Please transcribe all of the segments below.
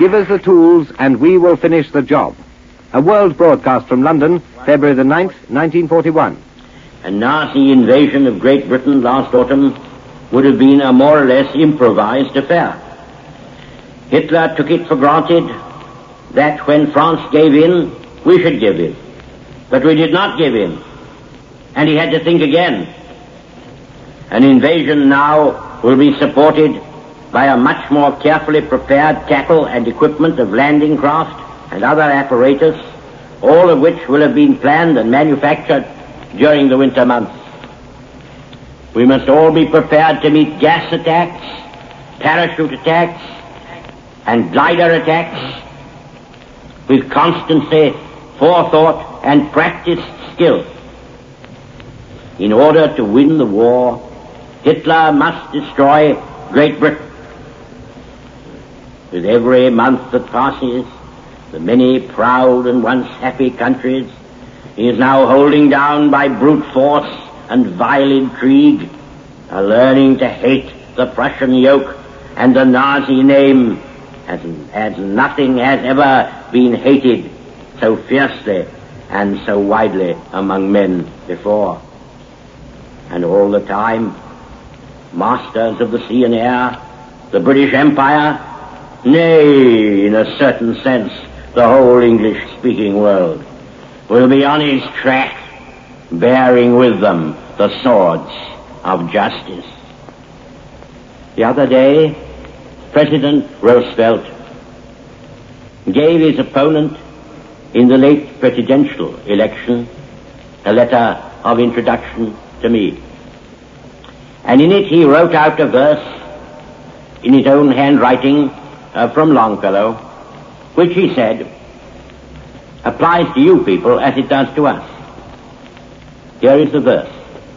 Give us the tools and we will finish the job. A world broadcast from London, February the 9th, 1941. A Nazi invasion of Great Britain last autumn would have been a more or less improvised affair. Hitler took it for granted that when France gave in, we should give in. But we did not give in. And he had to think again. An invasion now will be supported by a much more carefully prepared tackle and equipment of landing craft and other apparatus, all of which will have been planned and manufactured during the winter months. We must all be prepared to meet gas attacks, parachute attacks, and glider attacks with constancy, forethought, and practiced skill. In order to win the war, Hitler must destroy Great Britain. With every month that passes, the many proud and once happy countries he is now holding down by brute force and vile intrigue are learning to hate the Prussian yoke and the Nazi name as nothing has ever been hated so fiercely and so widely among men before. And all the time, masters of the sea and air, the British Empire, nay, in a certain sense, the whole English-speaking world, will be on his track, bearing with them the swords of justice. The other day, President Roosevelt gave his opponent in the late presidential election a letter of introduction to me. And in it he wrote out a verse in his own handwriting from Longfellow, which he said applies to you people as it does to us. Here is the verse.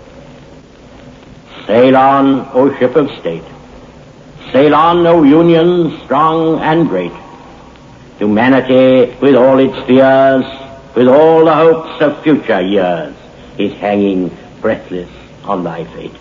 Sail on, O ship of state. Sail on, O Union strong and great. Humanity with all its fears, with all the hopes of future years, is hanging breathless on thy fate.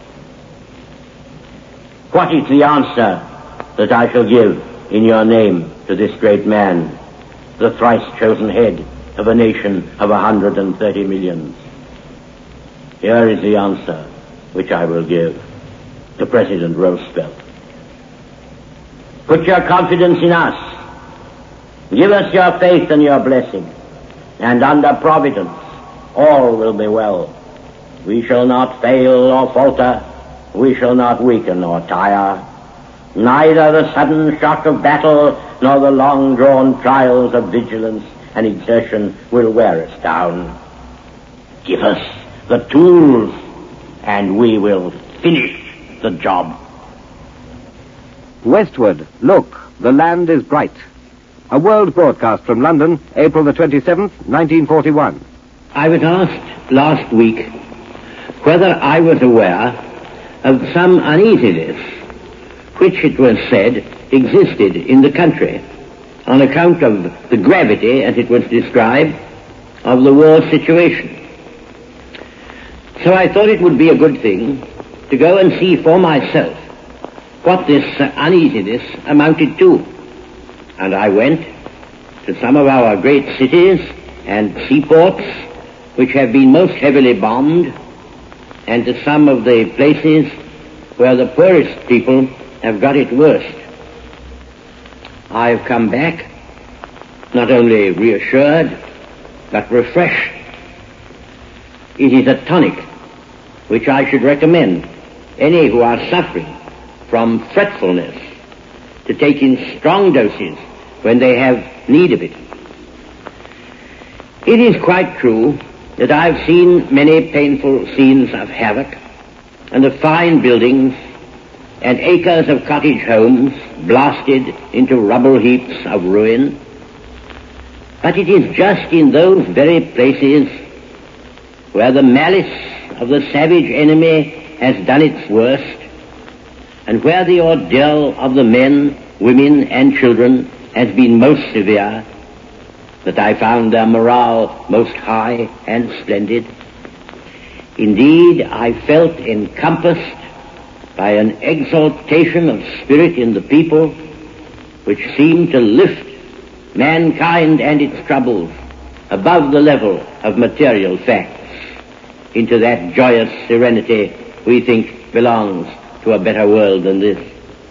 What is the answer that I shall give in your name to this great man, the thrice chosen head of a nation of 130 millions? Here is the answer which I will give to President Roosevelt. Put your confidence in us. Give us your faith and your blessing, and under Providence all will be well. We shall not fail or falter. We shall not weaken or tire. Neither the sudden shock of battle nor the long-drawn trials of vigilance and exertion will wear us down. Give us the tools, and we will finish the job. Westward, look, the land is bright. A world broadcast from London, April the 27th, 1941. I was asked last week whether I was aware of some uneasiness which it was said existed in the country on account of the gravity, as it was described, of the war situation. So I thought it would be a good thing to go and see for myself what this uneasiness amounted to. And I went to some of our great cities and seaports which have been most heavily bombed, and to some of the places where the poorest people have got it worst. I've come back not only reassured, but refreshed. It is a tonic which I should recommend any who are suffering from fretfulness to take in strong doses when they have need of it. It is quite true that I've seen many painful scenes of havoc and of fine buildings and acres of cottage homes blasted into rubble heaps of ruin. But it is just in those very places where the malice of the savage enemy has done its worst, and where the ordeal of the men, women, and children has been most severe, that I found their morale most high and splendid. Indeed, I felt encompassed by an exaltation of spirit in the people which seemed to lift mankind and its troubles above the level of material facts into that joyous serenity we think belongs to a better world than this.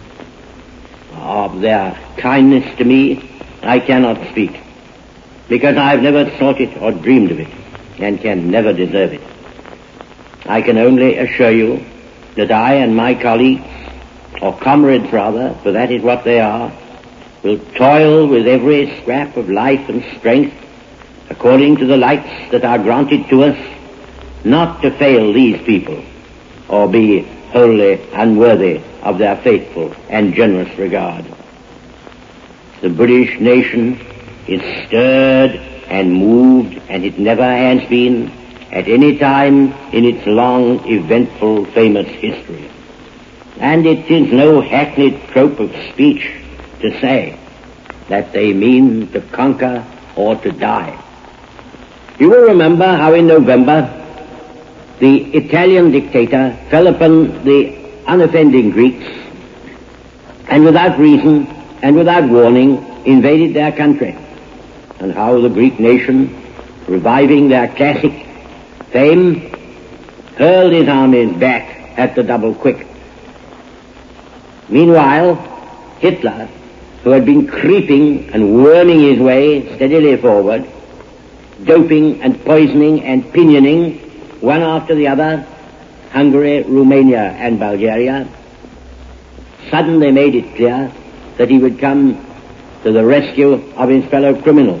Of their kindness to me I cannot speak, because I have never sought it or dreamed of it, and can never deserve it. I can only assure you that I and my colleagues, or comrades rather, for that is what they are, will toil with every scrap of life and strength according to the lights that are granted to us, not to fail these people or be wholly unworthy of their faithful and generous regard. The British nation is stirred and moved, and it never has been at any time in its long, eventful, famous history. And it is no hackneyed trope of speech to say that they mean to conquer or to die. You will remember how in November the Italian dictator fell upon the unoffending Greeks and without reason and without warning invaded their country, and how the Greek nation, reviving their classic fame, hurled his armies back at the double quick. Meanwhile, Hitler, who had been creeping and worming his way steadily forward, doping and poisoning and pinioning one after the other Hungary, Romania, and Bulgaria, suddenly made it clear that he would come to the rescue of his fellow criminals.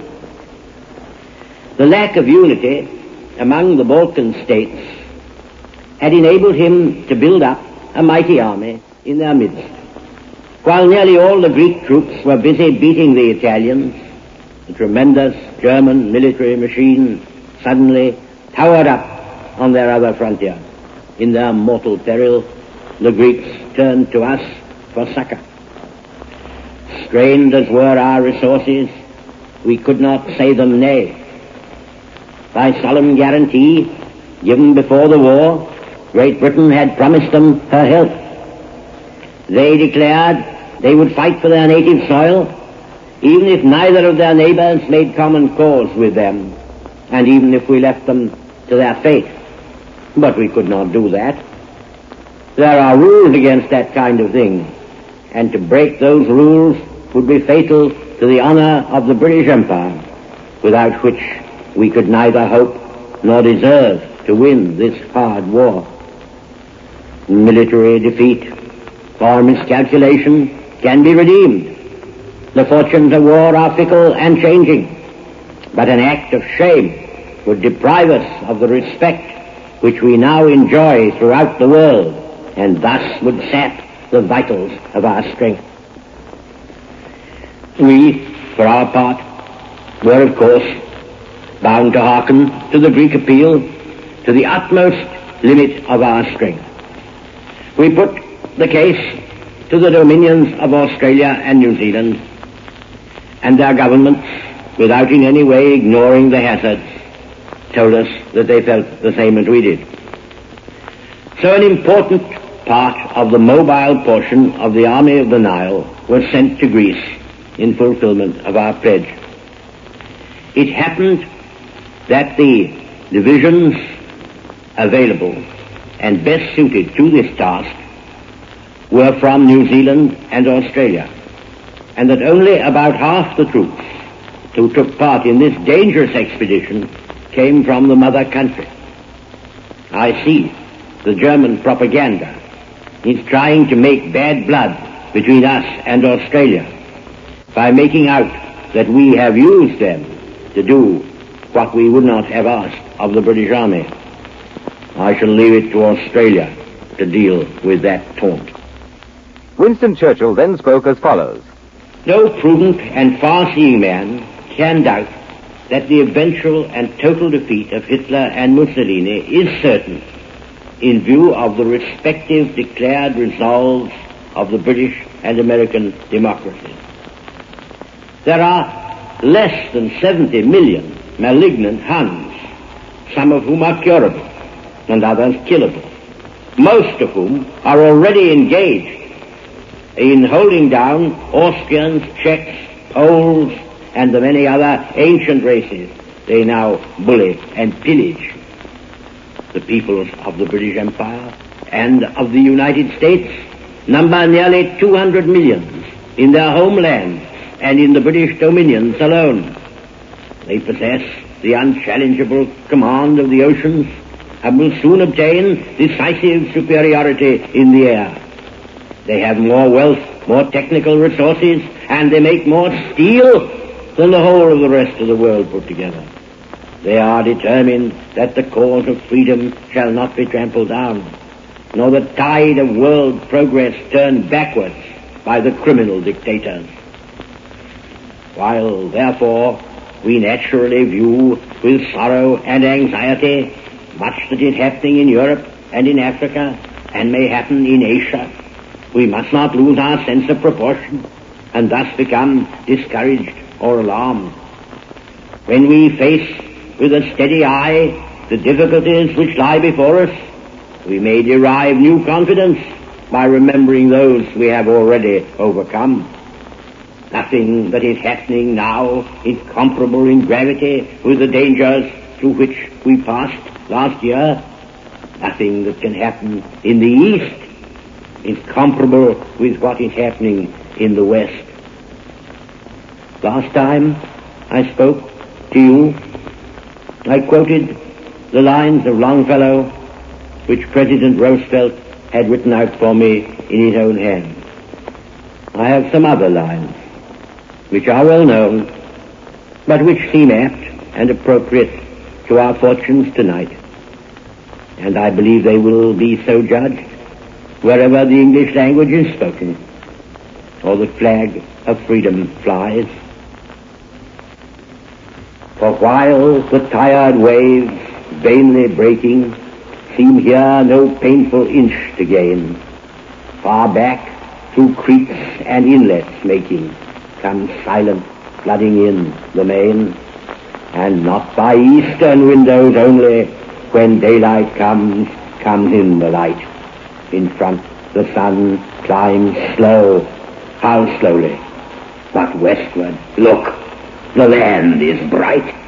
The lack of unity among the Balkan states had enabled him to build up a mighty army in their midst. While nearly all the Greek troops were busy beating the Italians, the tremendous German military machine suddenly towered up on their other frontier. In their mortal peril, the Greeks turned to us for succor. Strained as were our resources, we could not say them nay. By solemn guarantee given before the war, Great Britain had promised them her help. They declared they would fight for their native soil, even if neither of their neighbors made common cause with them, and even if we left them to their fate. But we could not do that. There are rules against that kind of thing, and to break those rules would be fatal to the honor of the British Empire, without which we could neither hope nor deserve to win this hard war. Military defeat or miscalculation can be redeemed. The fortunes of war are fickle and changing, but an act of shame would deprive us of the respect which we now enjoy throughout the world, and thus would sap the vitals of our strength. We, for our part, were of course bound to hearken to the Greek appeal to the utmost limit of our strength. We put the case to the dominions of Australia and New Zealand, and their governments, without in any way ignoring the hazards, told us that they felt the same as we did. So an important part of the mobile portion of the Army of the Nile was sent to Greece in fulfillment of our pledge. It happened that the divisions available and best suited to this task were from New Zealand and Australia, and that only about half the troops who took part in this dangerous expedition came from the mother country. I see the German propaganda is trying to make bad blood between us and Australia by making out that we have used them to do what we would not have asked of the British Army. I shall leave it to Australia to deal with that taunt. Winston Churchill then spoke as follows. No prudent and far-seeing man can doubt that the eventual and total defeat of Hitler and Mussolini is certain in view of the respective declared resolves of the British and American democracies. There are less than 70 million malignant Huns, some of whom are curable and others killable, most of whom are already engaged in holding down Austrians, Czechs, Poles, and the many other ancient races they now bully and pillage. The peoples of the British Empire and of the United States number nearly 200 millions in their homeland and in the British dominions alone. They possess the unchallengeable command of the oceans and will soon obtain decisive superiority in the air. They have more wealth, more technical resources, and they make more steel than the whole of the rest of the world put together. They are determined that the cause of freedom shall not be trampled down, nor the tide of world progress turned backwards by the criminal dictators. While, therefore, we naturally view with sorrow and anxiety much that is happening in Europe and in Africa and may happen in Asia, we must not lose our sense of proportion and thus become discouraged or alarmed. When we face with a steady eye the difficulties which lie before us, we may derive new confidence by remembering those we have already overcome. Nothing that is happening now is comparable in gravity with the dangers through which we passed last year. Nothing that can happen in the East is comparable with what is happening in the West. Last time I spoke to you, I quoted the lines of Longfellow which President Roosevelt had written out for me in his own hand. I have some other lines which are well known, but which seem apt and appropriate to our fortunes tonight. And I believe they will be so judged wherever the English language is spoken, or the flag of freedom flies. For while the tired waves, vainly breaking, seem here no painful inch to gain, far back through creeks and inlets making, comes silent flooding in the main, and not by eastern windows only, when daylight comes in the light. In front the sun climbs slow, how slowly, but westward, look, the land is bright.